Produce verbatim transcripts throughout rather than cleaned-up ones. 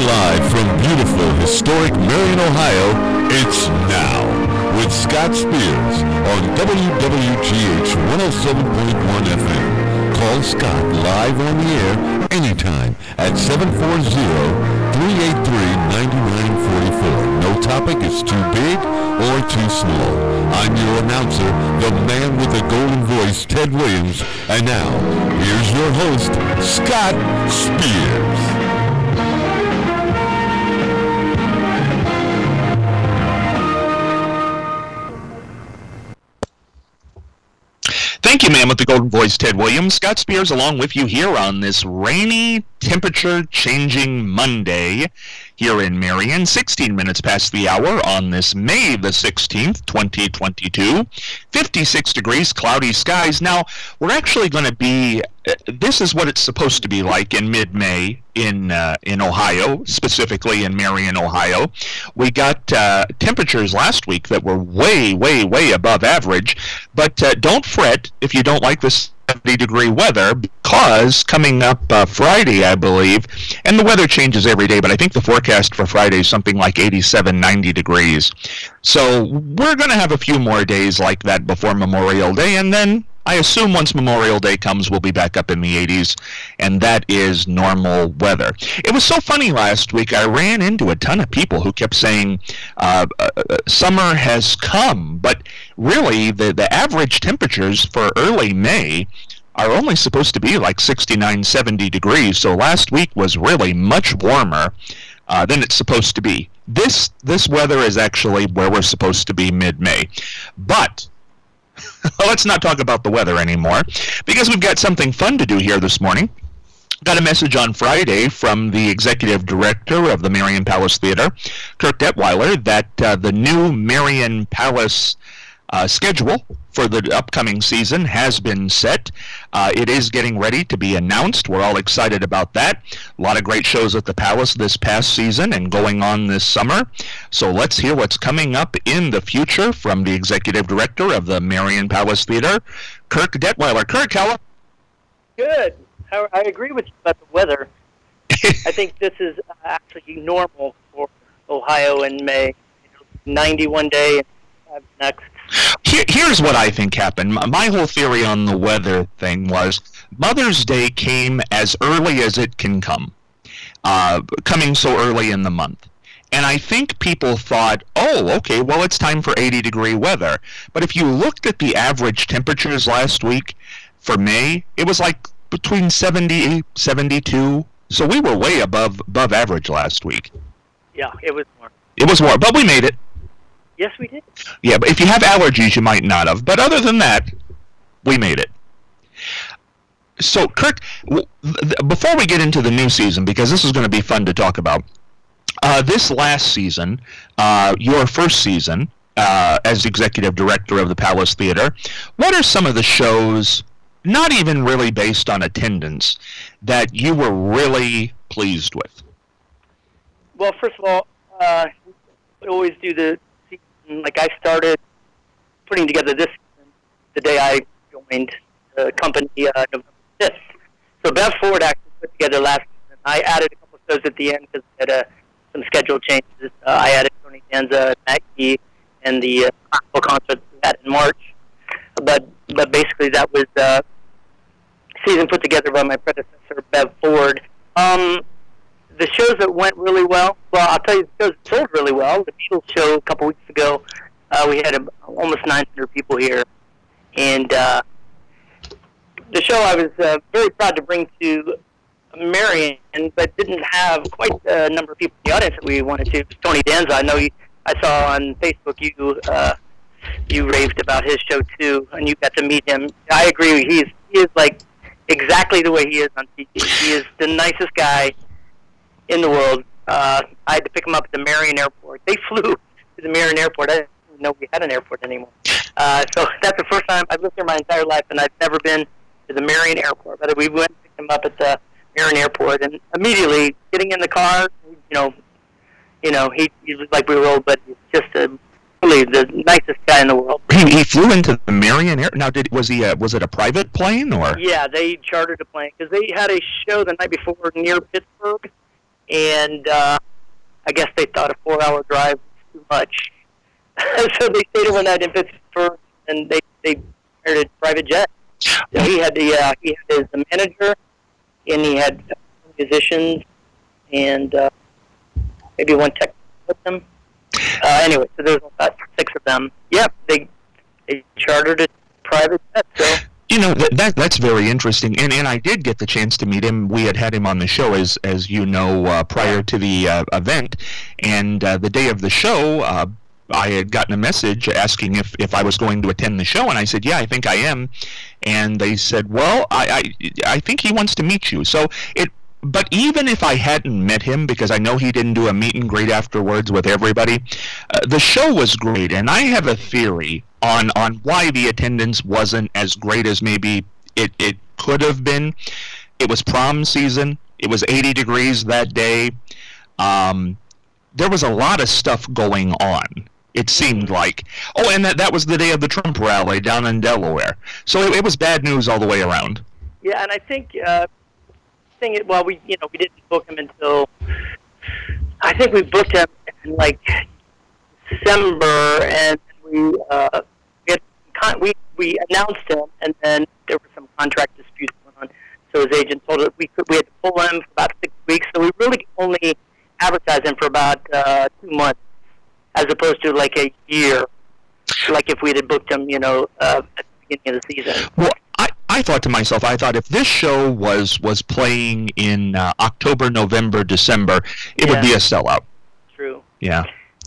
live from beautiful, historic Marion, Ohio, it's Now with Scott Spears on W W G H one oh seven point one F M. Call Scott live on the air anytime at seven four zero, three eight three, nine nine four four. No topic is too big or too small. I'm your announcer, the man with the golden voice, Ted Williams. And now, here's your host, Scott Spears. Thank you, man with the golden voice, Ted Williams. Scott Spears along with you here on this rainy, temperature-changing Monday here in Marion. sixteen minutes past the hour on this May the sixteenth, twenty twenty-two. fifty-six degrees, cloudy skies. Now, we're actually going to be, uh, this is what it's supposed to be like in mid-May in uh, in Ohio, specifically in Marion, Ohio. We got uh, temperatures last week that were way, way, way above average. But uh, don't fret if you don't like this seventy degree weather, because coming up uh, Friday, I believe, and the weather changes every day, but I think the forecast for Friday is something like eighty-seven, ninety degrees. So we're going to have a few more days like that before Memorial Day, and then I assume once Memorial Day comes, we'll be back up in the eighties, and that is normal weather. It was so funny last week, I ran into a ton of people who kept saying uh, uh, summer has come, but really the, the average temperatures for early May are only supposed to be like sixty-nine, seventy degrees, so last week was really much warmer uh, than it's supposed to be. This, this weather is actually where we're supposed to be mid-May, but let's not talk about the weather anymore, because we've got something fun to do here this morning. Got a message on Friday from the executive director of the Marion Palace Theater, Kirk Detweiler, that uh, the new Marion Palace uh, schedule for the upcoming season has been set. Uh, it is getting ready to be announced. We're all excited about that. A lot of great shows at the Palace this past season and going on this summer. So let's hear what's coming up in the future from the executive director of the Marion Palace Theater, Kirk Detweiler. Kirk, how? Good. I agree with you about the weather. I think this is actually normal for Ohio in May. You know, ninety-one day and next. Here's what I think happened. My whole theory on the weather thing was Mother's Day came as early as it can come, uh, coming so early in the month. And I think people thought, oh, okay, well, it's time for eighty degree weather. But if you looked at the average temperatures last week for May, it was like between seventy, seventy-two. So we were way above above average last week. Yeah, it was warm. It was warm, but we made it. Yes, we did. Yeah, but if you have allergies, you might not have. But other than that, we made it. So, Kirk, w- th- before we get into the new season, because this is going to be fun to talk about, uh, this last season, uh, your first season uh, as executive director of the Palace Theater, what are some of the shows, not even really based on attendance, that you were really pleased with? Well, first of all, uh, we always do the Like I started putting together this the day I joined the company uh, November fifth. So Bev Ford actually put together last season. I added a couple of shows at the end because we had uh, some schedule changes. Uh, I added Tony Danza, Matt Key, and the uh, classical concert we had in March. But but basically that was uh, season put together by my predecessor, Bev Ford. Um, The shows that went really well, well, I'll tell you, the shows that sold really well. The Beatles show a couple weeks ago, uh, we had a, almost nine hundred people here. And uh, the show I was uh, very proud to bring to Marion, but didn't have quite the number of people in the audience that we wanted to. Tony Danza, I know you, I saw on Facebook you uh, you raved about his show too, and you got to meet him. I agree, he's, he is like exactly the way he is on T V. He is the nicest guy in the world. Uh, I had to pick him up at the Marion Airport. They flew to the Marion Airport. I didn't even know we had an airport anymore. Uh, so that's the first time I've lived here my entire life, and I've never been to the Marion Airport. But we went and picked him up at the Marion Airport, and immediately getting in the car, you know, you know, he, he was like we were old, but he's just a, really the nicest guy in the world. He, he flew into the Marion Air. Now, did was he? A, was it a private plane or? Yeah, they chartered a plane because they had a show the night before near Pittsburgh. and uh, I guess they thought a four-hour drive was too much. So they stayed overnight in Pittsburgh, and they they hired a private jet. So he had the uh, he had his manager, and he had musicians, and uh, maybe one tech with them. Uh, anyway, so there was about six of them. Yep, they they chartered a private jet. So. You know, that, that that's very interesting, and and I did get the chance to meet him. We had had him on the show, as as you know, uh, prior to the uh, event, and uh, the day of the show, uh, I had gotten a message asking if, if I was going to attend the show, and I said, yeah, I think I am, and they said, well, I I, I think he wants to meet you. So it. But even if I hadn't met him, because I know he didn't do a meet and greet afterwards with everybody, uh, the show was great, and I have a theory on, on why the attendance wasn't as great as maybe it, it could have been. It was prom season. It was eighty degrees that day. Um, there was a lot of stuff going on, it seemed like. Oh, and that, that was the day of the Trump rally down in Delaware. So it, it was bad news all the way around. Yeah, and I think... Uh thing is, well, we you know we didn't book him until I think we booked him in like December, and we uh, we, had con- we we announced him, and then there were some contract disputes going on. So his agent told us we could we had to pull him for about six weeks. So we really only advertised him for about uh, two months, as opposed to like a year, like if we had booked him, you know, uh, at the beginning of the season. Well, I, I thought to myself, I thought if this show was, was playing in uh, October, November, December, it yeah. would be a sellout. True. Yeah.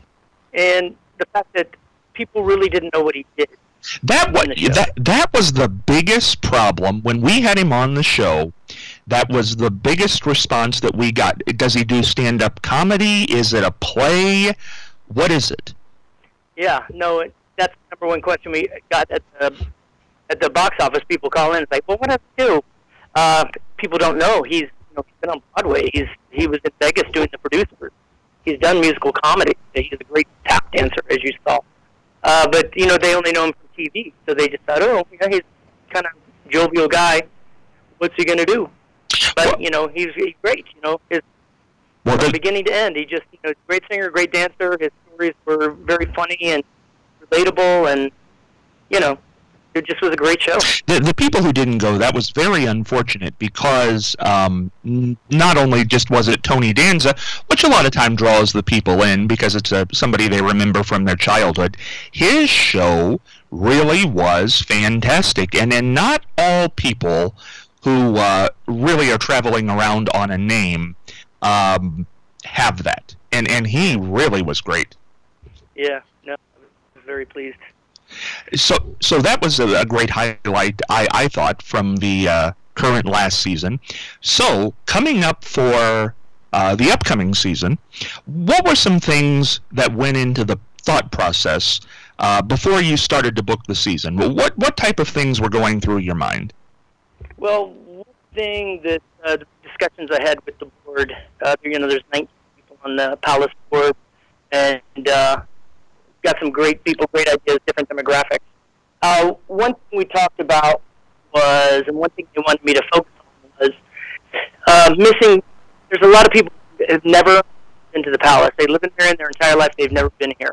And the fact that people really didn't know what he did. That was that that was the biggest problem when we had him on the show. That was the biggest response that we got. Does he do stand-up comedy? Is it a play? What is it? Yeah, no, that's the number one question we got at the at the box office. People call in and say, "Well, what does he do?" Uh, people don't know. He's you know he's been on Broadway. He's he was in Vegas doing the producers. He's done musical comedy. He's a great tap dancer, as you saw. Uh, but you know they only know him from T V, so they just thought, "Oh, yeah, he's kind of jovial guy. What's he gonna do?" But well, you know he's, he's great. You know his well, from beginning to end. He just you know great singer, great dancer. His stories were very funny and relatable, and you know. It just was a great show. The, the people who didn't go, that was very unfortunate because um, n- not only just was it Tony Danza, which a lot of time draws the people in because it's a, somebody they remember from their childhood, his show really was fantastic. And then not all people who uh, really are traveling around on a name um, have that. And, and he really was great. Yeah, no, I was very pleased. So, so that was a, a great highlight, I, I thought, from the uh, current last season. So, coming up for uh, the upcoming season, what were some things that went into the thought process uh, before you started to book the season? What what type of things were going through your mind? Well, one thing that uh, the discussions I had with the board, uh, you know, there's nineteen people on the Palace board, and uh, got some great people, great ideas, different demographics. Uh, one thing we talked about was, and one thing they wanted me to focus on was uh, missing. There's a lot of people who have never been to the Palace. They live in here in their entire life. They've never been here.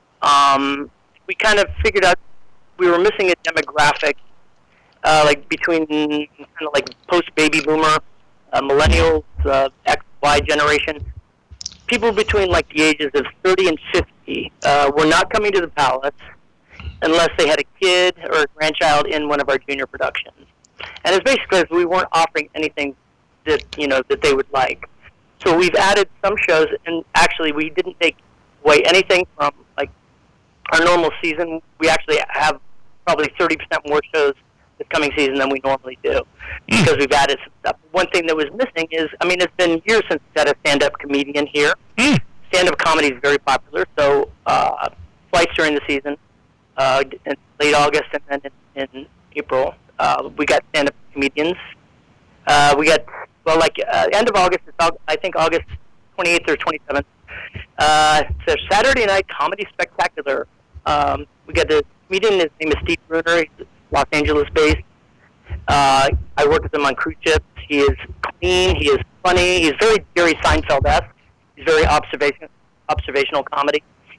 Um, we kind of figured out we were missing a demographic, uh, like between kind of like post-baby boomer, uh, millennials, uh, X, Y generation. People between like the ages of thirty and fifty uh, were not coming to the Palace unless they had a kid or a grandchild in one of our junior productions. And it's basically because we weren't offering anything that you know that they would like. So we've added some shows, and actually we didn't take away anything from like our normal season. We actually have probably thirty percent more shows this coming season than we normally do because we've added some stuff. One thing that was missing is, I mean, it's been years since we've had a stand-up comedian here. Mm. Stand-up comedy is very popular, so uh, twice during the season, uh, in late August and then in, in April, uh, we got stand-up comedians. Uh, we got, well, like, uh, end of August, it's, I think August twenty-eighth or twenty-seventh. Uh, it's a Saturday night comedy spectacular. Um, we got the comedian, his name is Steve Bruner. He's Los Angeles-based. Uh, I work with him on cruise ships. He is clean. He is funny. He's very Jerry Seinfeld-esque. He's very observation, observational comedy.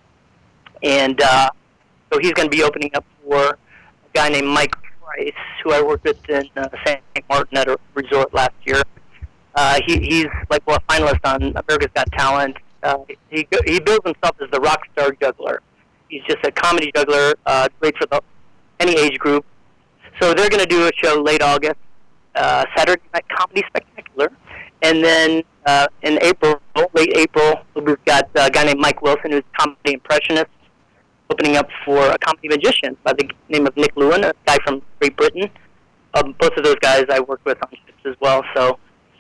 And uh, so he's going to be opening up for a guy named Mike Price, who I worked with in uh, Saint Martin at a resort last year. Uh, he, he's like well, a finalist on America's Got Talent. Uh, he he bills himself as the rock star juggler. He's just a comedy juggler, uh, great for the, any age group. So they're going to do a show late August, uh, Saturday Night Comedy Spectacular. And then uh, in April, late April, we've got a guy named Mike Wilson, who's a comedy impressionist, opening up for a comedy magician by the name of Nick Lewin, a guy from Great Britain. Um, both of those guys I worked with on ships as well. So,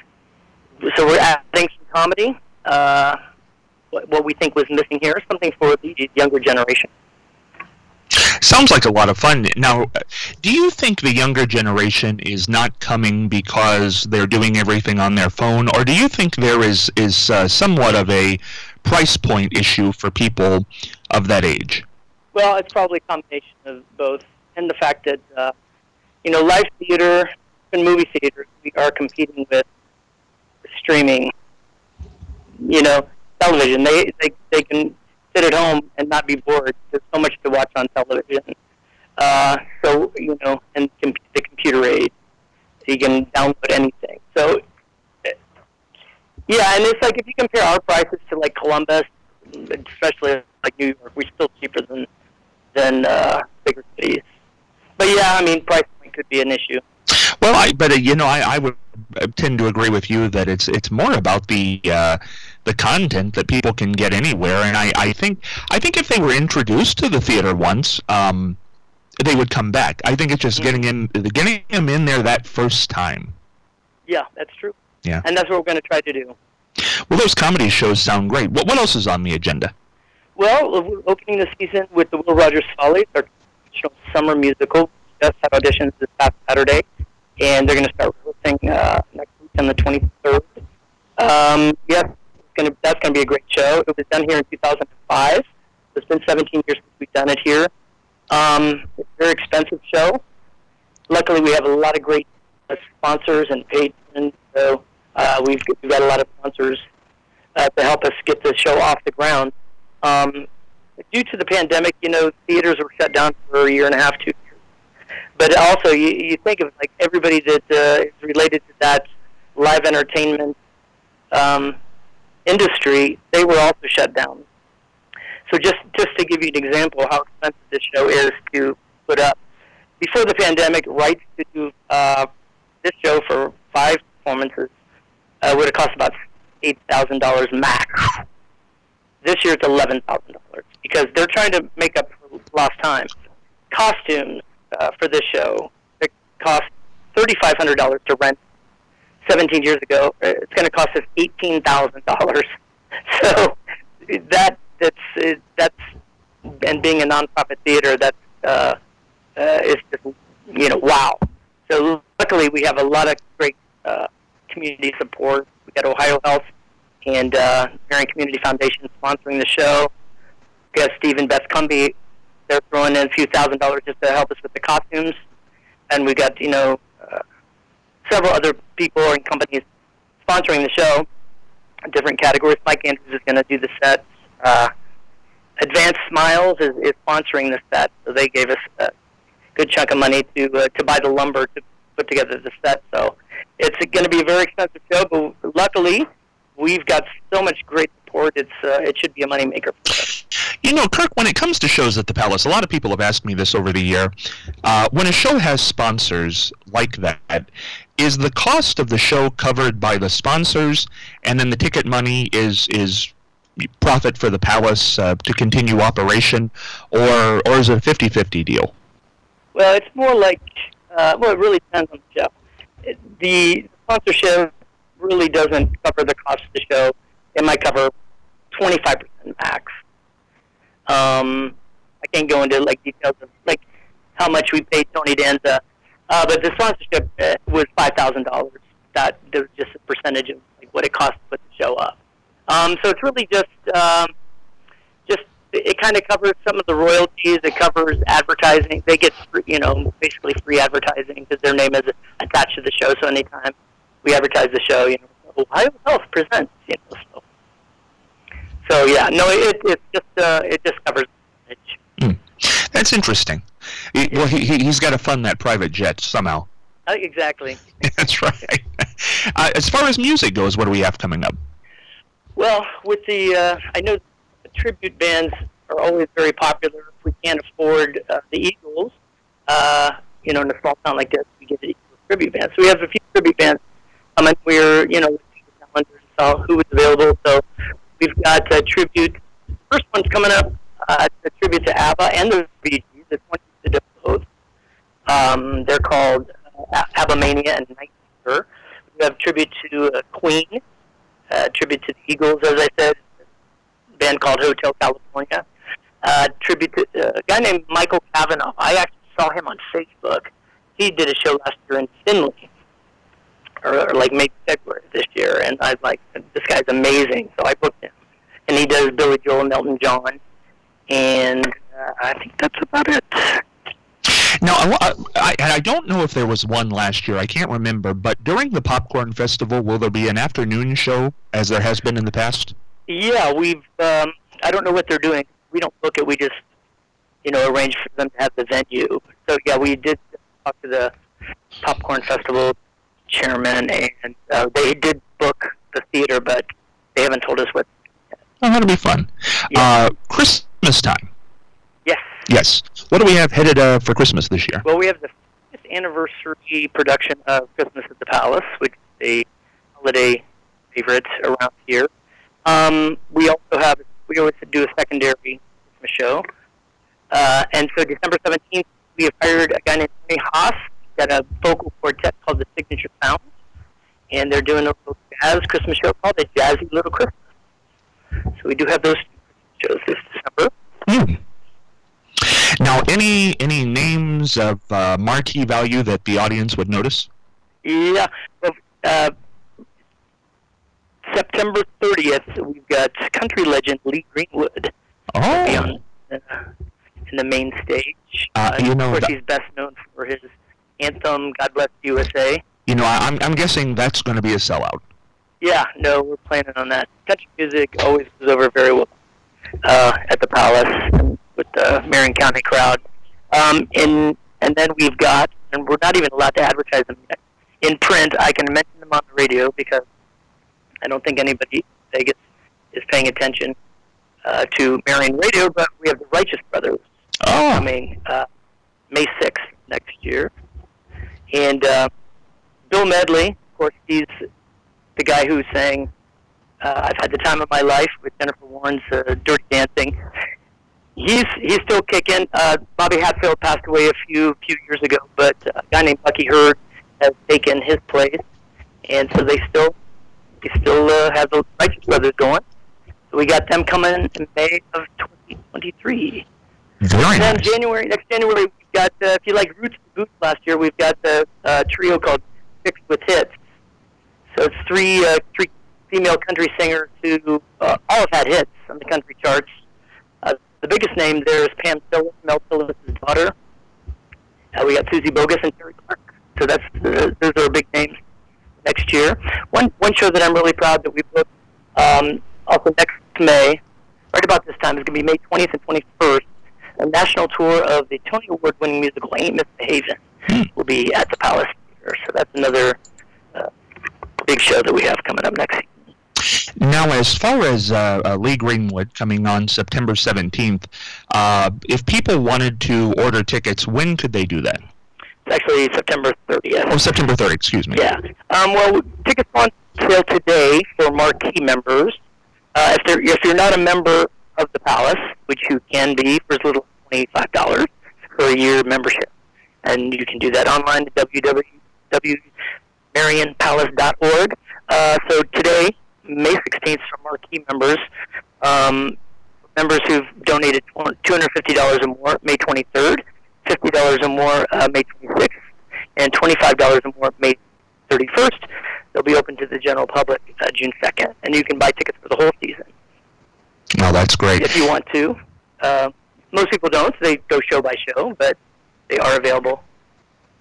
so we're adding some comedy. Uh, what, what we think was missing here, something for the younger generation. Sounds like a lot of fun. Now, do you think the younger generation is not coming because they're doing everything on their phone, or do you think there is is uh, somewhat of a price point issue for people of that age? Well, it's probably a combination of both, and the fact that uh, you know, live theater and movie theaters, we are competing with streaming. You know, television. They they they can sit at home and not be bored. There's so much to watch on television. Uh, so, you know, and com- the computer age, so you can download anything. So, yeah, and it's like if you compare our prices to like Columbus, especially like New York, we're still cheaper than than uh, bigger cities. But yeah, I mean, price point could be an issue. Well, I, but uh, you know, I, I would tend to agree with you that it's it's more about the uh, the content that people can get anywhere, and I, I think I think if they were introduced to the theater once, um, they would come back. I think it's just mm-hmm. getting in getting them in there that first time. Yeah, that's true. Yeah, and that's what we're going to try to do. Well, those comedy shows sound great. What what else is on the agenda? Well, we're opening the season with the Will Rogers Follies, our traditional summer musical. We just had auditions this past Saturday, and they're going to start rehearsing uh, next week on the twenty-third. Um, yes, it's gonna, that's going to be a great show. It was done here in two thousand five. It's been seventeen years since we've done it here. Um, it's a very expensive show. Luckily, we have a lot of great uh, sponsors and patrons, so uh, we've, we've got a lot of sponsors uh, to help us get the show off the ground. Um, due to the pandemic, you know, theaters were shut down for a year and a half, two years. But also, you, you think of like everybody that uh, is related to that live entertainment um, industry, they were also shut down. So just, just to give you an example of how expensive this show is to put up. Before the pandemic, rights to do uh, this show for five performances uh, would have cost about eight thousand dollars max. This year it's eleven thousand dollars because they're trying to make up for lost time. Costumes uh, for this show, it cost thirty-five hundred dollars to rent seventeen years ago. It's going to cost us eighteen thousand dollars. So that that's that's and being a nonprofit theater, that's uh, uh, is just, you know, wow. So luckily we have a lot of great uh, community support. We got Ohio Health and uh, Marion Community Foundation sponsoring the show. We got Steve and Beth Cumby. They're throwing in a few thousand dollars just to help us with the costumes. And we got, you know, uh, several other people and companies sponsoring the show in different categories. Mike Andrews is going to do the set. Uh, Advanced Smiles is, is sponsoring the set, so they gave us a good chunk of money to uh, to buy the lumber to put together the set. So it's going to be a very expensive show, but luckily we've got so much great support. It's uh, it should be a moneymaker for us. You know, Kirk, when it comes to shows at the Palace, a lot of people have asked me this over the year. Uh, when a show has sponsors like that, is the cost of the show covered by the sponsors, and then the ticket money is is profit for the Palace uh, to continue operation, or or is it a fifty-fifty deal? Well, it's more like, uh, well, it really depends on the show. It, the sponsorship really doesn't cover the cost of the show. It might cover twenty-five percent max. Um, I can't go into like details of like how much we paid Tony Danza, uh, but the sponsorship uh, was five thousand dollars. That there was just a percentage of like, what it cost to put the show up. Um, so it's really just, um, just it kind of covers some of the royalties. It covers advertising. They get, free, you know, basically free advertising because their name is attached to the show. So anytime we advertise the show, you know, Ohio Health presents. You know, so, so yeah, no, it it just uh, it just covers it. Mm. That's interesting. He, well, he he- he's got to fund that private jet somehow. Uh, exactly. That's right. Uh, as far as music goes, what do we have coming up? Well, with the uh, I know the tribute bands are always very popular. If we can't afford uh, the Eagles, uh, you know, in a small town like this, we get the Eagles tribute band. So we have a few tribute bands coming. We're, you know, with the calendar and saw who was available. So we've got a tribute. First one's coming up. Uh, it's a tribute to ABBA and the Bee Gees. It's one to do both. Um, they're called uh, ABBA Mania and Night Fever. We have tribute to uh, Queen. Uh, tribute to the Eagles, as I said. A band called Hotel California. Uh, tribute to uh, a guy named Michael Cavanaugh. I actually saw him on Facebook. He did a show last year in Finley, or, or like maybe February this year, and I was like, this guy's amazing. So I booked him, and he does Billy Joel and Elton John, and uh, I think that's about it. Now, I, I, I don't know if there was one last year. I can't remember. But during the Popcorn Festival, will there be an afternoon show, as there has been in the past? Yeah, we've. Um, I don't know what they're doing. We don't book it. We just, you know, arrange for them to have the venue. So yeah, we did talk to the Popcorn Festival chairman, and uh, they did book the theater, but they haven't told us what. Oh, that'll be fun. Yeah. Uh, Christmas time. Yes. Yes. What do we have headed uh, for Christmas this year? Well, we have the fiftieth anniversary production of Christmas at the Palace, which is a holiday favorite around here. Um, we also have, we always do a secondary Christmas show. Uh, and so December seventeenth, we have hired a guy named Tony Haas. He's got a vocal quartet called the Signature Sound. And they're doing a little jazz Christmas show called the Jazzy Little Christmas. So we do have those two shows this December. Hmm. Now, any any names of uh, marquee value that the audience would notice? Yeah. Well, uh, September thirtieth, we've got country legend Lee Greenwood. Oh. On, uh, in the main stage. Uh, you know, of course, the- he's best known for his anthem, God Bless the U S A. You know, I, I'm I'm guessing that's going to be a sellout. Yeah, no, we're planning on that. Country music always goes over very well uh, at the Palace and with the Marion County crowd. Um, and, and then we've got, and we're not even allowed to advertise them yet. In print, I can mention them on the radio because I don't think anybody in Vegas is paying attention uh, to Marion radio, but we have the Righteous Brothers Oh. coming uh, May sixth next year. And uh, Bill Medley, of course, he's the guy who sang uh, I've Had the Time of My Life with Jennifer Warren's uh, Dirty Dancing. He's he's still kicking. Uh, Bobby Hatfield passed away a few few years ago, but a guy named Bucky Hurd has taken his place, and so they still they still uh, have those Righteous Brothers going. So we got them coming in May of twenty twenty-three. Very And then nice. January next January we've got uh, if you like Roots and Boots last year we've got the uh, trio called Fixed with Hits. So it's three uh, three female country singers who uh, all have had hits on the country charts. Uh, the biggest name there is Pam Tillis, Mel Tillis' daughter. Uh, we got Susie Bogus and Terry Clark. So that's uh, those are big names next year. One one show that I'm really proud that we booked um, also next May, right about this time, is going to be May twentieth and twenty-first. A national tour of the Tony Award-winning musical Ain't Misbehavin' will be at the Palace Theater. So that's another uh, big show that we have coming up next season. Now, as far as uh, uh, Lee Greenwood coming on September seventeenth, uh, if people wanted to order tickets, when could they do that? It's actually September thirtieth. Oh, September thirtieth, excuse me. Yeah. Um, well, tickets are on sale today for marquee members. Uh, if, they're, if you're not a member of the Palace, which you can be for as little as twenty-five dollars for a year membership, and you can do that online at w w w dot marion palace dot org. Uh, so today, May sixteenth, for marquee members, um, members who've donated two hundred fifty dollars or more, May twenty-third, fifty dollars or more, uh, May twenty-sixth, and twenty-five dollars or more, May thirty-first. They'll be open to the general public uh, June second, and you can buy tickets for the whole season Oh, that's great. if you want to. Uh, most people don't, so they go show by show, but they are available.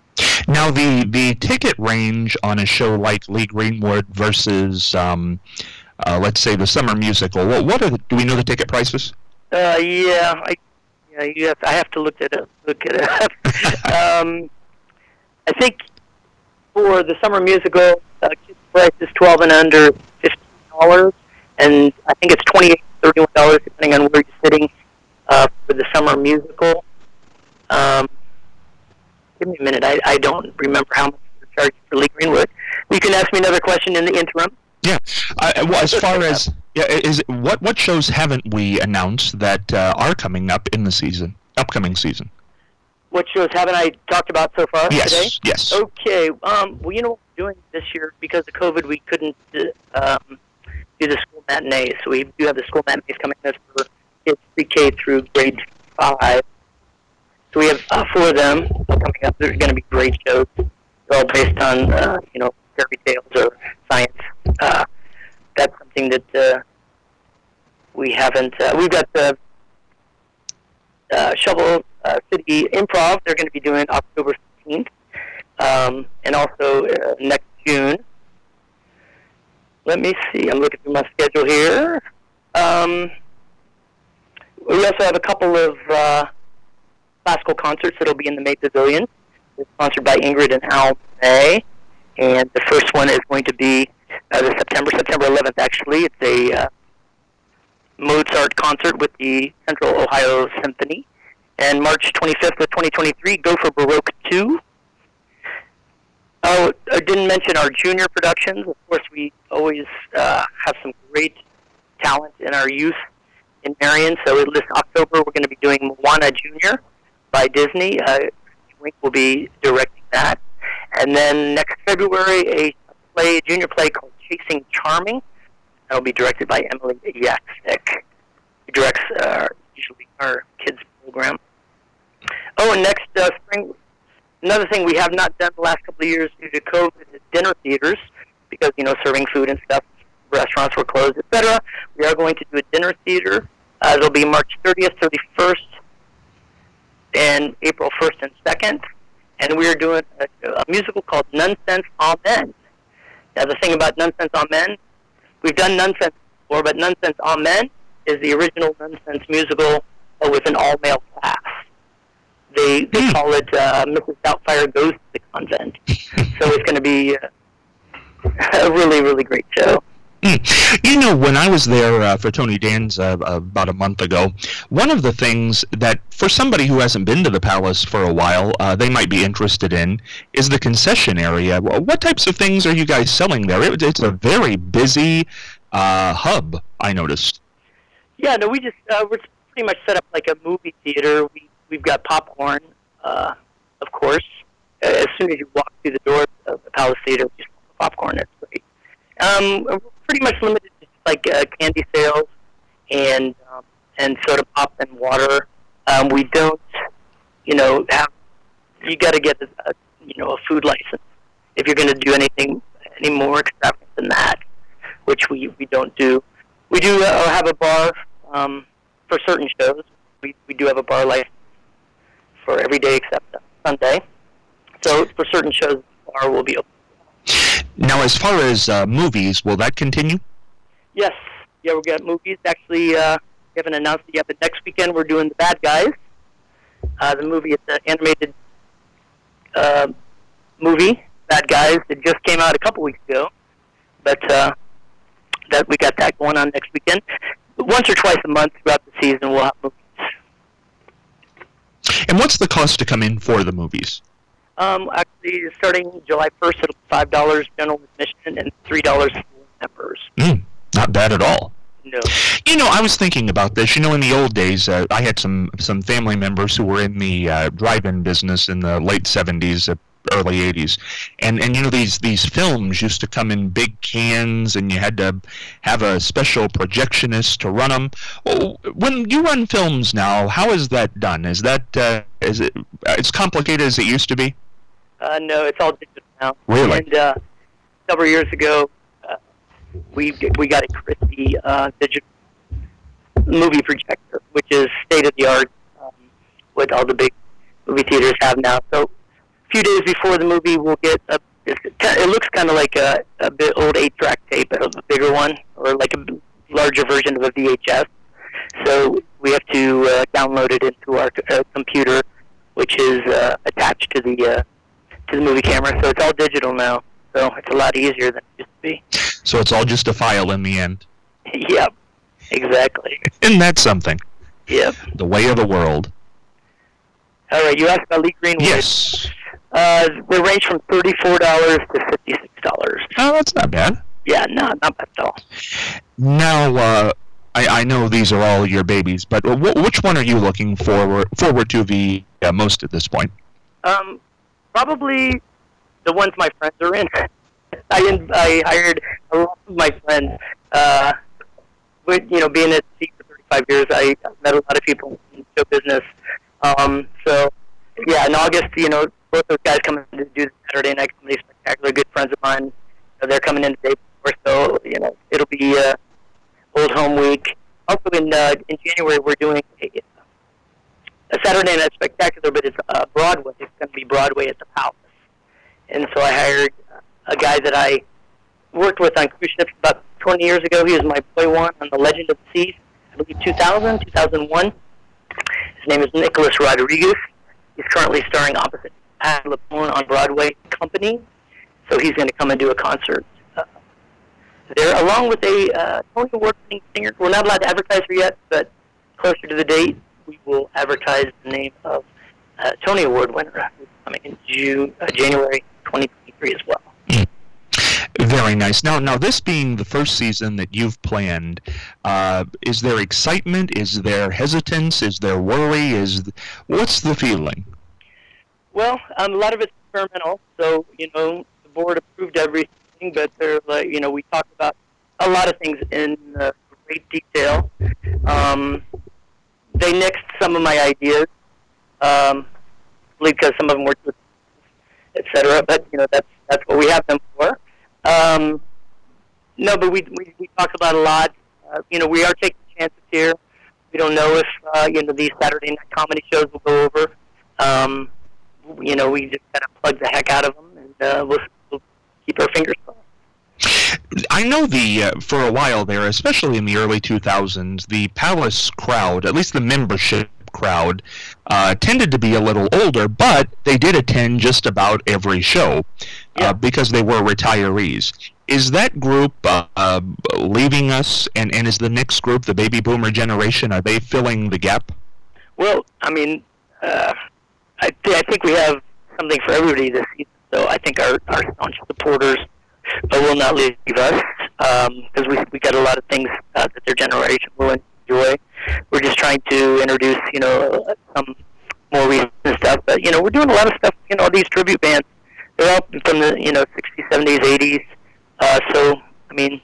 Now, the, the ticket range on a show like Lee Greenwood versus, um, uh, let's say, the summer musical, what, what are the, do we know the ticket prices? Uh, yeah, I, yeah, you have, I have to look it up. Look it up. um, I think for the summer musical, uh, kids' price is twelve and under, fifteen dollars, and I think it's twenty-eight to thirty-one dollars depending on where you're sitting uh, for the summer musical. Um, give me a minute. I, I don't remember how much they're charging for Lee Greenwood. You can ask me another question in the interim. Yeah. Uh, well, as far as yeah, is it, what what shows haven't we announced that uh, are coming up in the season, upcoming season? What shows haven't I talked about so far yes, today? Yes. Okay. Um, well, you know what we're doing this year because of COVID, we couldn't um, do the school matinees. So we do have the school matinees coming up for kids pre-K through grade five. So we have uh, four of them coming up. They're going to be great shows. They're all based on uh, you know fairy tales or science. Uh, that's something that uh, we haven't. Uh, we've got the uh, Shovel uh, City Improv. They're going to be doing October fifteenth, um, and also uh, next June. Let me see. I'm looking through my schedule here. Um, we also have a couple of uh, classical concerts that'll be in the May Pavilion. It's sponsored by Ingrid and Al May, and the first one is going to be uh, the September September eleventh. Actually, it's a uh, Mozart concert with the Central Ohio Symphony. And March twenty-fifth of twenty twenty-three, Go for Baroque two. Oh, I didn't mention our junior productions. Of course, we always uh, have some great talent in our youth in Marion. So this October, we're going to be doing Moana Junior by Disney. Uh, Wink will be directing that. And then next February, a play, a junior play called Chasing Charming. That will be directed by Emily Yaksik, who directs uh, usually our kids' program. Oh, and next uh, spring, another thing we have not done the last couple of years due to COVID is dinner theaters, because, you know, serving food and stuff, restaurants were closed, et cetera. We are going to do a dinner theater. Uh, it'll be March thirtieth, thirty-first, and April first and second. And we are doing a, a musical called Nonsense Amen. Now, the thing about Nonsense Amen, we've done Nonsense before, but Nonsense Amen is the original Nonsense musical uh, with an all-male cast. They they call it uh, Missus Doubtfire Goes to the Convent. So it's going to be uh, a really, really great show. You know, when I was there uh, for Tony Danza uh, about a month ago, one of the things that, for somebody who hasn't been to the Palace for a while, uh, they might be interested in, is the concession area. What types of things are you guys selling there? It, it's a very busy uh, hub, I noticed. Yeah, no, we just, uh, we're pretty much set up like a movie theater. We, we've got popcorn, uh, of course. As soon as you walk through the doors of the Palace Theater, you smell popcorn. That's great. Um, we're pretty much limited to like uh, candy sales and um, and soda pop and water. Um, we don't, you know, have. You got to get a, a you know a food license if you're going to do anything any more extravagant than that, which we we don't do. We do uh, have a bar um, for certain shows. We we do have a bar license for every day except Sunday. So for certain shows, the bar will be open. Now, as far as uh, movies, will that continue? Yes. Yeah, we've got movies. Actually, uh, we haven't announced it yet, but next weekend we're doing The Bad Guys. Uh, the movie, it's an animated uh, movie, Bad Guys. It just came out a couple weeks ago, but uh, that we got that going on next weekend. Once or twice a month throughout the season, we'll have movies. And what's the cost to come in for the movies? Um, actually, starting July first, it'll be five dollars general admission and three dollars for members. Mm, not bad at all. No. You know, I was thinking about this. You know, in the old days, uh, I had some, some family members who were in the uh, drive-in business in the late seventies, uh, early eighties. And, and, you know, these, these films used to come in big cans, and you had to have a special projectionist to run them. Oh, when you run films now, how is that done? Is that, uh, is it, as complicated as it used to be? Uh, no, it's all digital now. Really? And uh, several years ago, uh, we we got a Christie uh, digital movie projector, which is state of the art, um, what all the big movie theaters have now. So a few days before the movie, we'll get a. It looks kind of like a, a bit old eight-track tape, a bigger one, or like a larger version of a V H S. So we have to uh, download it into our uh, computer, which is uh, attached to the uh, to the movie camera. So it's all digital now. So it's a lot easier than it used to be. So it's all just a file in the end. Yep, exactly. Isn't that something? Yep. The way of the world. All right, you asked about Lee Green. Yes. Uh, they range from thirty-four dollars to fifty-six dollars. Oh, that's not bad. Yeah, no, not bad at all. Now, uh, I, I know these are all your babies, but w- which one are you looking forward forward to the uh, most at this point? Um, probably the ones my friends are in. I I hired a lot of my friends. Uh, with, you know, being at sea for thirty-five years, I met a lot of people in show business. Um, so, yeah, in August, you know, both those guys coming to do the Saturday Night Comedy Spectacular, good friends of mine. So they're coming in the day before, so, you know, it'll be uh, Old Home Week. Also, in uh, in January, we're doing a, a Saturday Night Spectacular, but it's uh, Broadway. It's going to be Broadway at the Palace. And so I hired a guy that I worked with on cruise ships about twenty years ago. He was my boy one on The Legend of the Seas, I believe two thousand, two thousand one. His name is Nicholas Rodriguez. He's currently starring opposite Pat LaPone on Broadway Company. So he's going to come and do a concert uh, there, along with a uh, Tony Award-winning singer. We're not allowed to advertise her yet, but closer to the date, we will advertise the name of uh, Tony Award winner who's coming in June, uh, January twenty twenty-three as well. Very nice. Now, now this being the first season that you've planned, uh, is there excitement? Is there hesitance? Is there worry? Is what's the feeling? Well, um, a lot of it's experimental. So you know, the board approved everything, but they're like, you know, we talked about a lot of things in uh, great detail. Um, they nixed some of my ideas, um, because some of them were, et cetera. But you know, that's that's what we have them for. Um, no, but we, we we talk about a lot. Uh, you know, we are taking chances here. We don't know if uh, you know these Saturday night comedy shows will go over. Um, you know, we just gotta plug the heck out of them, and uh, we'll, we'll keep our fingers crossed. I know the uh, for a while there, especially in the early two thousands, the Palace crowd, at least the membership crowd, uh, tended to be a little older, but they did attend just about every show yeah. uh, because they were retirees. Is that group uh, uh, leaving us, and, and is the next group, the baby boomer generation, are they filling the gap? Well, I mean, uh, I, th- I think we have something for everybody this season, so I think our, our staunch supporters uh, will not leave us, because um, we, we got a lot of things uh, that their generation will enjoy. We're just trying to introduce, you know, some more recent stuff. But, you know, we're doing a lot of stuff, you know, these tribute bands. They're all from the, you know, sixties, seventies, eighties. Uh, so, I mean,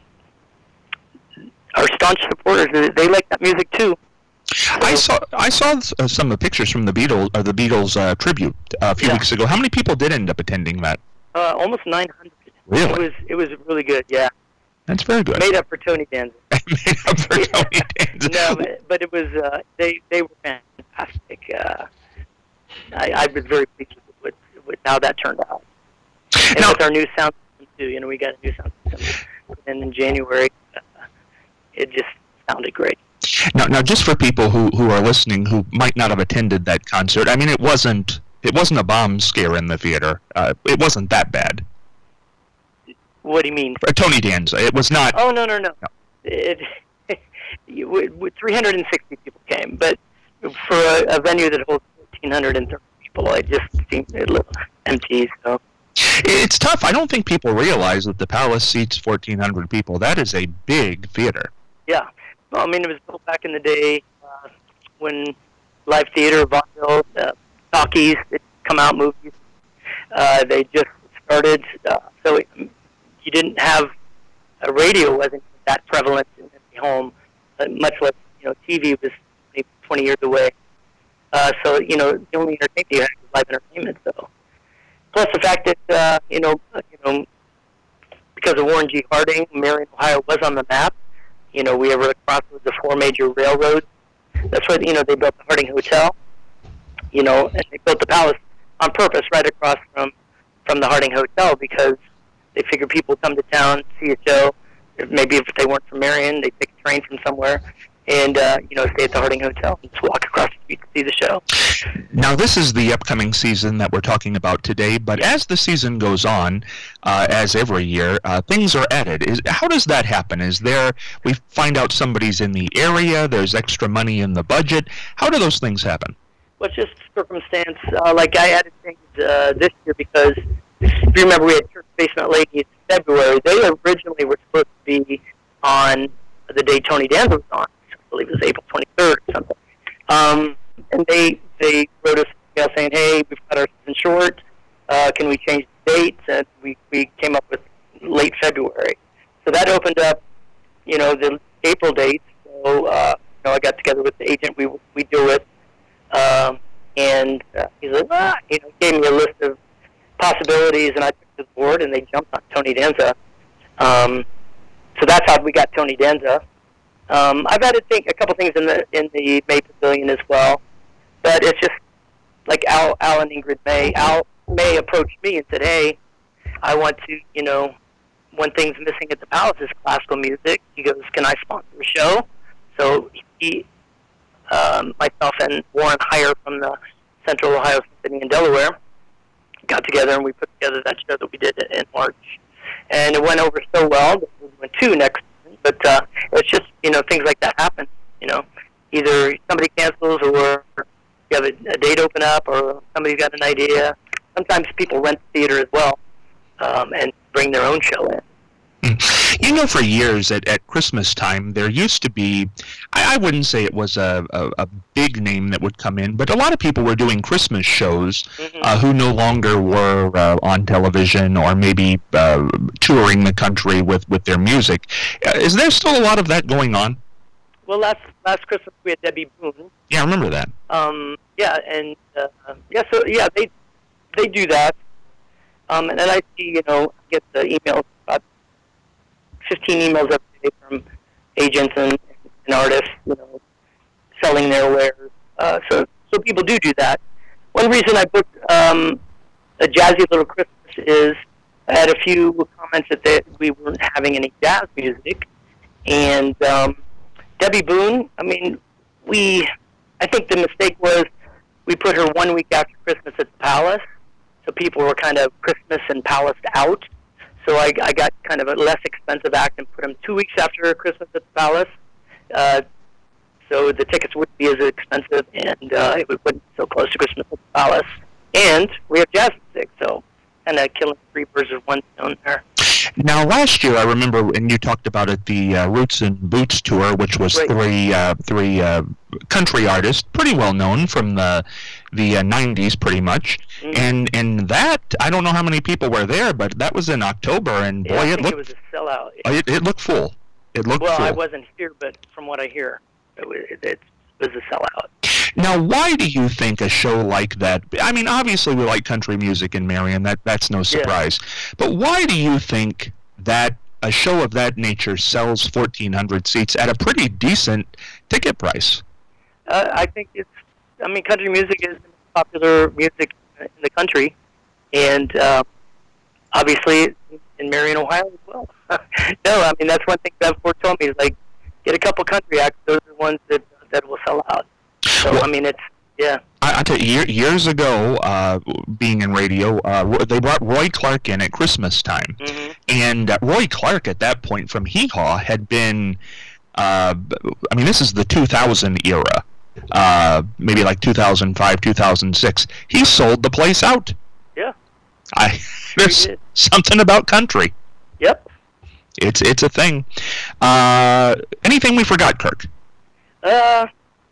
our staunch supporters, they like that music, too. I saw I saw uh, some of the pictures from the Beatles, or the Beatles uh, tribute uh, a few yeah. weeks ago. How many people did end up attending that? Uh, almost nine hundred. Really? It was, it was really good, yeah. That's very good. Made up for Tony Danza. Made up for Tony Danza. No, but, but it was, uh, they, they were fantastic. Uh, I, I was very pleased with, with, with how that turned out. And now, with our new sound system, too. You know, we got a new sound system. And in January, uh, it just sounded great. Now, now, just for people who, who are listening who might not have attended that concert, I mean, it wasn't it wasn't a bomb scare in the theater. Uh, it wasn't that bad. What do you mean? For Tony Danza, it was not. Oh no no no! no. It, it, three hundred sixty people came, but for a, a venue that holds fourteen hundred thirty people, it just seemed a little empty. So it's tough. I don't think people realize that the Palace seats fourteen hundred people. That is a big theater. Yeah. Well, I mean, it was built back in the day uh, when live theater, vaudeville, uh, talkies, they'd come out movies. Uh, they just started, uh, so it, you didn't have a radio wasn't that prevalent in the home, uh, much less you know T V was maybe twenty years away. Uh, so you know the only entertainment you had was live entertainment. So plus the fact that uh, you know you know because of Warren G. Harding, Marion, Ohio was on the map. You know, we were across with the four major railroads. That's why, you know, they built the Harding Hotel, you know, and they built the Palace on purpose right across from, from the Harding Hotel because they figure people come to town, see a show. Maybe if they weren't from Marion, they take a train from somewhere and, uh, you know, stay at the Harding Hotel and just walk across the street to see the show. Now, this is the upcoming season that we're talking about today, but as the season goes on, uh, as every year, uh, things are added. Is, how does that happen? Is there, we find out somebody's in the area, there's extra money in the budget. How do those things happen? Well, it's just circumstance. Uh, like I added things uh, this year because, if you remember, we had Church Basement Ladies in February. They originally were supposed to be on the day Tony Danza was on. I believe it was April twenty-third or something. Um, and they they wrote us an email saying, hey, we've got our season short. Uh, can we change the dates? And we, we came up with late February. So that opened up, you know, the April dates. So, uh, you know, I got together with the agent we we deal with. Um, and uh, he's like, ah, you know, gave me a list of possibilities, and I took the board, and they jumped on Tony Danza. Um, so that's how we got Tony Danza. Um, I've added think, a couple things in the in the May Pavilion as well, but it's just like Al, Al and Ingrid May. Al May approached me and said, hey, I want to, you know, one thing's missing at the Palace is classical music. He goes, can I sponsor a show? So he, um, myself and Warren Heyer from the Central Ohio Symphony in Delaware got together and we put together that show that we did in March. And it went over so well that we went two next season. But uh, it's just, you know, things like that happen. You know, either somebody cancels or you have a, a date open up or somebody's got an idea. Sometimes people rent the theater as well um, and bring their own show in. You know, for years at, at Christmas time, there used to be, I, I wouldn't say it was a, a, a big name that would come in, but a lot of people were doing Christmas shows mm-hmm. uh, who no longer were uh, on television or maybe uh, touring the country with, with their music. Uh, is there still a lot of that going on? Well, last last Christmas we had Debbie Boone. Yeah, I remember that. Um, yeah, and uh, yeah, so yeah, they they do that. Um, and then I see, you know, I get the emails about fifteen emails every day from agents and, and artists, you know, selling their wares. Uh, so, so people do do that. One reason I booked um, a Jazzy Little Christmas is I had a few comments that they, we weren't having any jazz music. And um, Debbie Boone, I mean, we, I think the mistake was we put her one week after Christmas at the Palace. So people were kind of Christmas and Palace out. So I, I got kind of a less expensive act and put them two weeks after Christmas at the Palace. Uh, so the tickets wouldn't be as expensive, and uh, it wouldn't be so close to Christmas at the Palace. And we have jazz music, so kind of killing three birds with one stone there. Now, last year, I remember, and you talked about it, the uh, Roots and Boots tour, which was right. three uh, three uh, country artists, pretty well known from the the uh, nineties, pretty much. Mm-hmm. And and that, I don't know how many people were there, but that was in October, and boy, yeah, I it think looked it was a sellout. It, it looked full. It looked well, full. I wasn't here, but from what I hear, it was, it was a sellout. Now, why do you think a show like that, I mean, obviously we like country music in Marion, that, that's no surprise, yeah. but why do you think that a show of that nature sells fourteen hundred seats at a pretty decent ticket price? Uh, I think it's, I mean, country music is popular music in the country, and uh, obviously in Marion, Ohio as well. No, I mean, that's one thing Bev Ford told me, is like, get a couple country acts, those are the ones that, that will sell out. So, well, I mean, it's, yeah. I, I tell you, years ago, uh, being in radio, uh, they brought Roy Clark in at Christmas time. Mm-hmm. And uh, Roy Clark, at that point, from Hee Haw, had been, uh, I mean, this is the two thousand era, uh, maybe like two thousand five, two thousand six. He sold the place out. Yeah. I There's something about country. Yep. It's, it's a thing. Uh, anything we forgot, Kirk? Uh...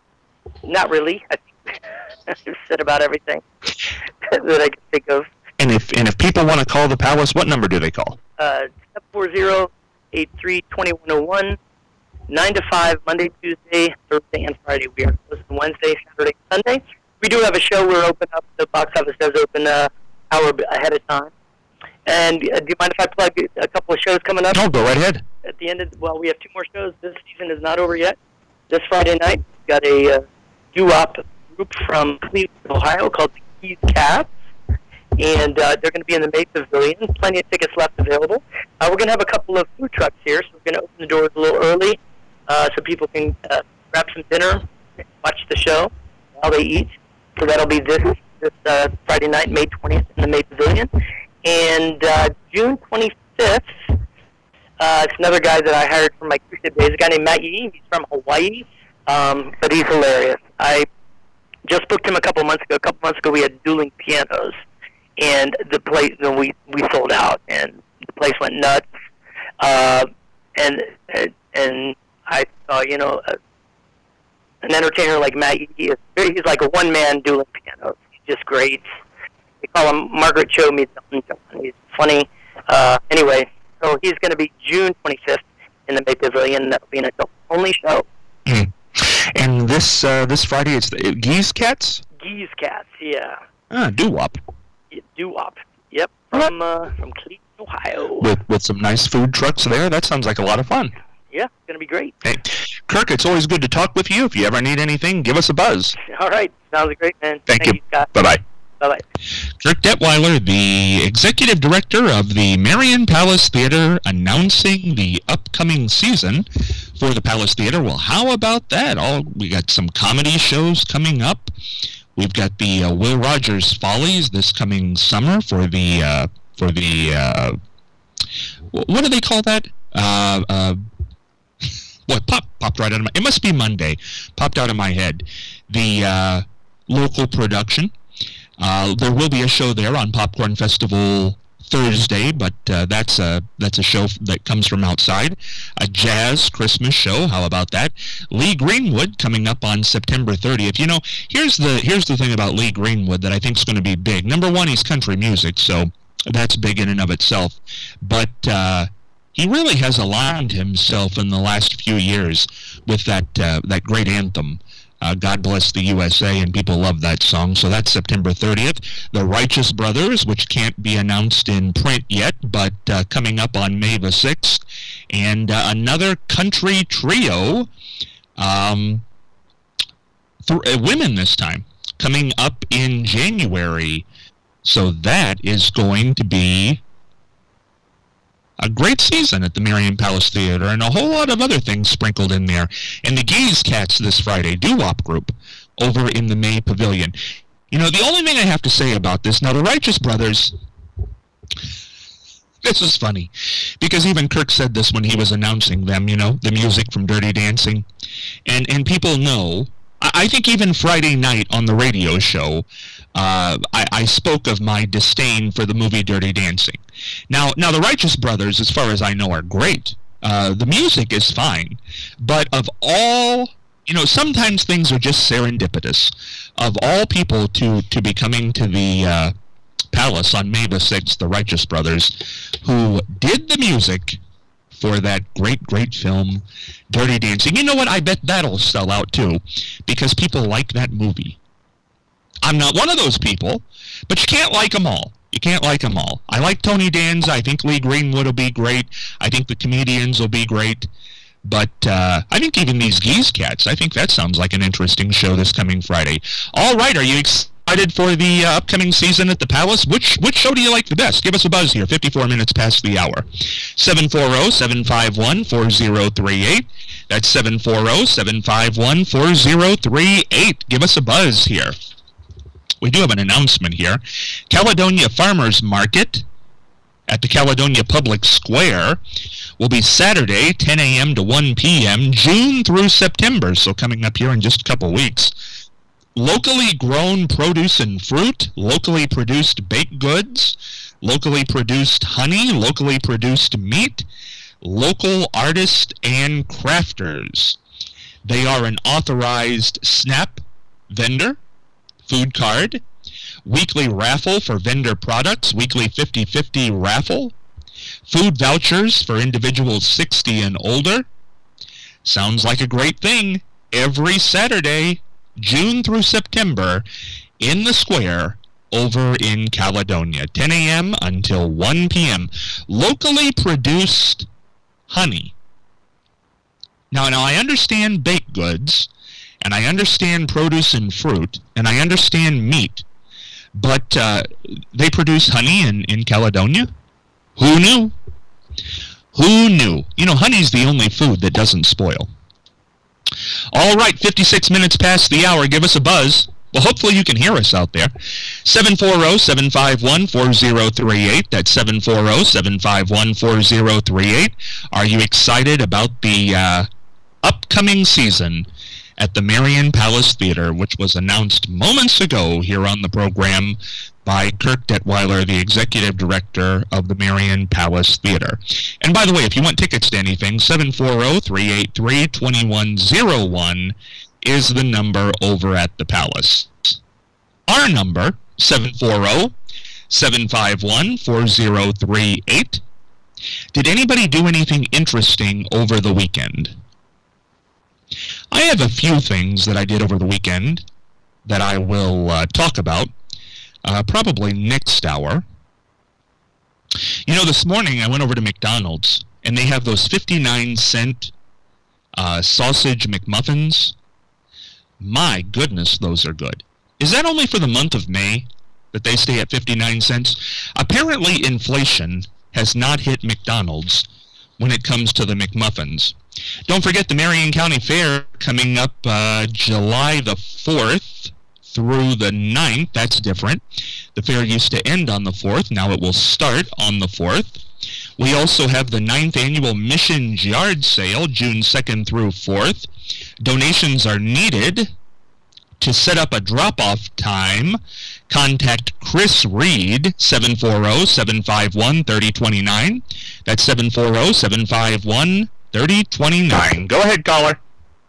Not really. I think I've said about everything that I can think of. And if and if people want to call the Palace, what number do they call? Uh, seven four zero, eight three, two one zero one, nine to five, Monday, Tuesday, Thursday, and Friday. We are closed on Wednesday, Saturday, Sunday. We do have a show. We're open up. The box office does open an uh, hour ahead of time. And uh, do you mind if I plug a couple of shows coming up? No, go right ahead. At the end of, well, we have two more shows. This season is not over yet. This Friday night, we've got a... Uh, doo-wop group from Cleveland, Ohio called the Keys Cats. and uh, they're going to be in the May Pavilion. Plenty of tickets left available. Uh, we're going to have a couple of food trucks here, so we're going to open the doors a little early uh, so people can uh, grab some dinner, watch the show while they eat. So that'll be this this uh, Friday night, May twentieth, in the May Pavilion. And uh, June twenty-fifth, uh, it's another guy that I hired from my cruise ship days, a guy named Matt Yee. He's from Hawaii, um, but he's hilarious. I just booked him a couple months ago. A couple months ago, we had dueling pianos, and the place, you know, we we sold out, and the place went nuts. Uh, and and I saw, you know, a, an entertainer like Matt Yee is he's like a one man dueling pianos. He's just great. They call him Margaret Cho meets Elton John. He's funny. Uh, anyway, so he's going to be June twenty-fifth in the May Pavilion. That'll be an adult only show. Mm. And this uh, this Friday, it's the Geese Cats? Geese Cats, yeah. Ah, doo-wop. Yeah, doo-wop. Yep, from uh, from Cleveland, Ohio. With, with some nice food trucks there. That sounds like a lot of fun. Yeah, it's going to be great. Hey, Kirk, it's always good to talk with you. If you ever need anything, give us a buzz. All right. Sounds great, man. Thank, Thank you. you, Scott. Bye-bye. Bye-bye. Kirk Detweiler, the executive director of the Marion Palace Theater, announcing the upcoming season for the Palace Theater. Well, how about that? All we got some comedy shows coming up. We've got the uh, Will Rogers Follies this coming summer for the uh, for the uh, what do they call that? Uh, uh, what pop popped right out of my? It must be Monday. Popped out of my head. The uh, local production. Uh, there will be a show there on Popcorn Festival Thursday, but uh, that's a that's a show that comes from outside. A jazz Christmas show. How about that? Lee Greenwood coming up on September thirtieth. You know, here's the here's the thing about Lee Greenwood that I think is going to be big. Number one, he's country music, so that's big in and of itself. But uh, he really has aligned himself in the last few years with that uh, that great anthem. Uh, God Bless the U S A, and people love that song. So that's September thirtieth. The Righteous Brothers, which can't be announced in print yet, but uh, coming up on May the sixth. And uh, another country trio, um, th- uh, women this time, coming up in January. So that is going to be a great season at the Marion Palace Theater, and a whole lot of other things sprinkled in there. And the Geese Cats this Friday, doo-wop group, over in the May Pavilion. You know, the only thing I have to say about this, now the Righteous Brothers, this is funny, because even Kirk said this when he was announcing them, you know, the music from Dirty Dancing. And, and people know, I, I think even Friday night on the radio show, Uh, I, I spoke of my disdain for the movie Dirty Dancing. Now, now the Righteous Brothers, as far as I know, are great. Uh, the music is fine. But of all, you know, sometimes things are just serendipitous. Of all people to, to be coming to the uh, Palace on May the sixth, the Righteous Brothers, who did the music for that great, great film, Dirty Dancing. You know what? I bet that'll sell out, too, because people like that movie. I'm not one of those people, but you can't like them all. You can't like them all. I like Tony Danza. I think Lee Greenwood will be great. I think the comedians will be great. But uh, I think even these Geese Cats, I think that sounds like an interesting show this coming Friday. All right, are you excited for the uh, upcoming season at the Palace? Which which show do you like the best? Give us a buzz here, fifty-four minutes past the hour. seven four zero, seven five one, four zero three eight. That's seven four zero, seven five one, four zero three eight. Give us a buzz here. We do have an announcement here. Caledonia Farmers Market at the Caledonia Public Square will be Saturday, ten a.m. to one p.m., June through September, so coming up here in just a couple weeks. Locally grown produce and fruit, locally produced baked goods, locally produced honey, locally produced meat, local artists and crafters. They are an authorized SNAP vendor, food card, weekly raffle for vendor products, weekly fifty-fifty raffle, food vouchers for individuals sixty and older. Sounds like a great thing. Every Saturday, June through September, in the square over in Caledonia, ten a.m. until one p.m. Locally produced honey. Now, now I understand baked goods, and I understand produce and fruit, and I understand meat, But uh, they produce honey in, in Caledonia. Who knew? Who knew? You know, honey's the only food that doesn't spoil. All right, fifty-six minutes past the hour. Give us a buzz. Well, hopefully you can hear us out there. seven four zero, seven five one, four zero three eight. That's seven four zero, seven five one, four zero three eight. Are you excited about the uh, upcoming season at the Marion Palace Theater, which was announced moments ago here on the program by Kirk Detweiler, the executive director of the Marion Palace Theater? And by the way, if you want tickets to anything, seven four zero, three eight three, two one zero one is the number over at the Palace. Our number, seven four zero, seven five one, four zero three eight. Did anybody do anything interesting over the weekend? I have a few things that I did over the weekend that I will uh, talk about, uh, probably next hour. You know, this morning I went over to McDonald's, and they have those fifty-nine cent uh, sausage McMuffins. My goodness, those are good. Is that only for the month of May that they stay at fifty-nine cents? Apparently, inflation has not hit McDonald's when it comes to the McMuffins. Don't forget the Marion County Fair coming up uh, July the fourth through the ninth. That's different. The fair used to end on the fourth. Now it will start on the fourth. We also have the ninth annual Missions Yard Sale, June second through fourth. Donations are needed. To set up a drop-off time, contact Chris Reed, seven four zero, seven five one, three zero two nine. That's seven four zero, seven five one, three zero two nine. Go ahead, caller.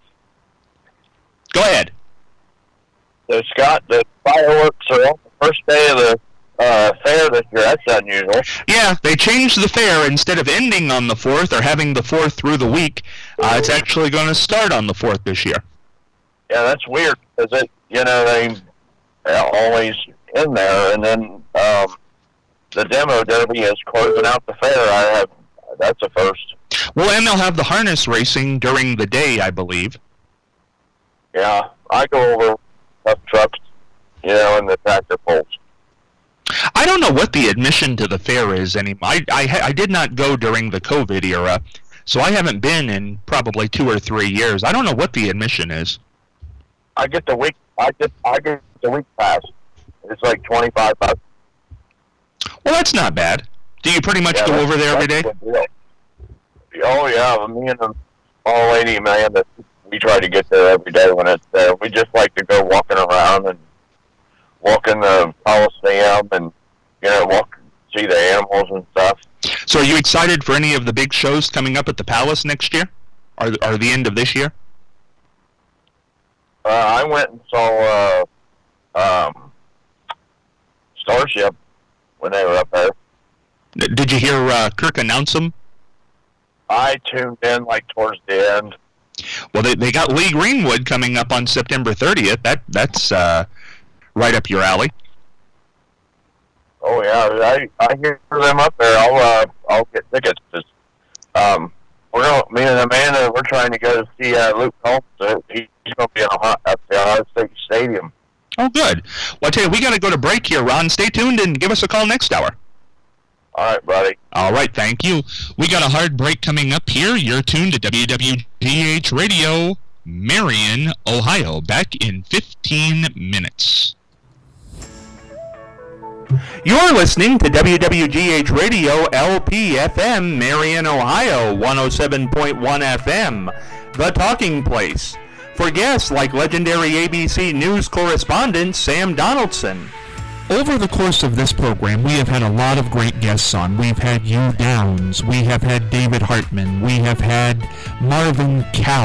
Go ahead. So, Scott, the fireworks are on the first day of the uh, fair this year. That's unusual. Yeah, they changed the fair. Instead of ending on the fourth or having the fourth through the week, uh, it's actually going to start on the fourth this year. Yeah, that's weird, because it, you know, they are always in there, and then um, the demo derby is closing out the fair. I have that's a first. Well, and they'll have the harness racing during the day, I believe. Yeah, I go over tough trucks, you know, and the tractor pulls. I don't know what the admission to the fair is anymore. I, I, I did not go during the COVID era, so I haven't been in probably two or three years. I don't know what the admission is. I get the week. I get. I get the week pass. It's like twenty-five bucks. Well, that's not bad. Do you pretty much yeah, go over there every day? Oh yeah, me and the old lady Amanda, we try to get there every day when it's there. We just like to go walking around and walk in the Coliseum and you know walk, see the animals and stuff. So, are you excited for any of the big shows coming up at the Palace next year, or or the end of this year? Uh, I went and saw uh, um, Starship when they were up there. Did you hear uh, Kirk announce them? I tuned in like towards the end. Well, they they got Lee Greenwood coming up on September thirtieth. That that's uh, right up your alley. Oh yeah, I I hear them up there. I'll uh, I'll get tickets. Just, um, we're gonna, me and Amanda, we're trying to go to see uh, Luke Combs. Uh, he's going to be in Ohio, at the Ohio State Stadium. Oh, good. Well, I tell you, we got to go to break here, Ron. Stay tuned and give us a call next hour. All right, buddy. All right, thank you. We got a hard break coming up here. You're tuned to W W G H Radio, Marion, Ohio. Back in fifteen minutes. You're listening to W W G H Radio L P F M, Marion, Ohio, one oh seven point one F M, The Talking Place. For guests like legendary A B C News correspondent Sam Donaldson. Over the course of this program, we have had a lot of great guests on. We've had Hugh Downs, we have had David Hartman, we have had Marvin Cow.